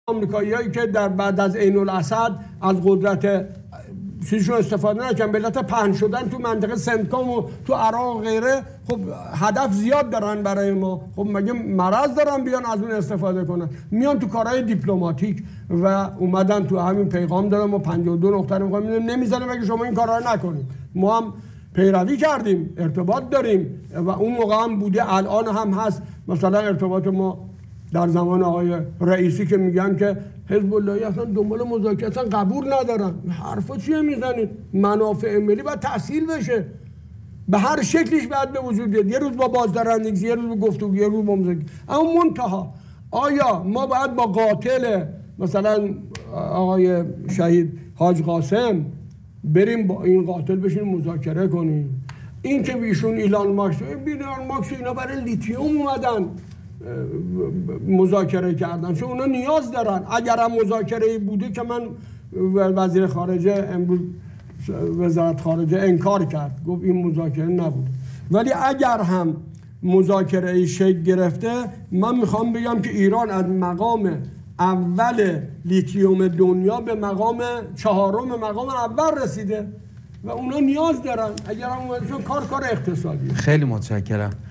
آمریکاییایی که در بعد از عین الاسد از قدرت چیزشون استفاده نکنن، ملت پهن شدن تو منطقه سنتکام و تو عراق و غیره، خب هدف زیاد دارن برای ما. خب مگه مرض دارن بیان از اون استفاده کنن؟ میان تو کارهای دیپلماتیک و اومدن تو همین پیغام دارن ما 52 نقطه رو نمیزنه مگه شما این کارا رو نکنید. ما هم پیروی کردیم، ارتباط داریم و اون موقع هم بوده، الان هم هست. مثلا ارتباط ما در زمان آقای رئیسی که میگن که حزب اللهی اصلا دنبال مذاکره اصلا قبول ندارن، حرفا چیه میزنید؟ منافع ملی باید تحصیل بشه، به هر شکلیش باید به وجود بیاد. یه روز با بازدارندگی، یه روز با گفتگو، یه روز با مذاکره. اما منتها آیا ما باید با قاتل مثلا آقای شهید حاج قاسم بریم با این قاتل بشین مذاکره کنیم؟ این که ایشون ایلان ماسک اینا برای لیتیوم اومدن مذاکره کردن، چون اونا نیاز دارن. اگر هم مذاکره بوده که من وزیر خارجه امروز وزارت خارجه انکار کرد، گفت این مذاکره نبوده، ولی اگر هم مذاکره شکل گرفته، من میخوام بگم که ایران از مقام اول لیتیوم دنیا به مقام چهارم مقام اول رسیده و اونا نیاز دارن. اگر هم چون کار اقتصادیه. خیلی متشکرم.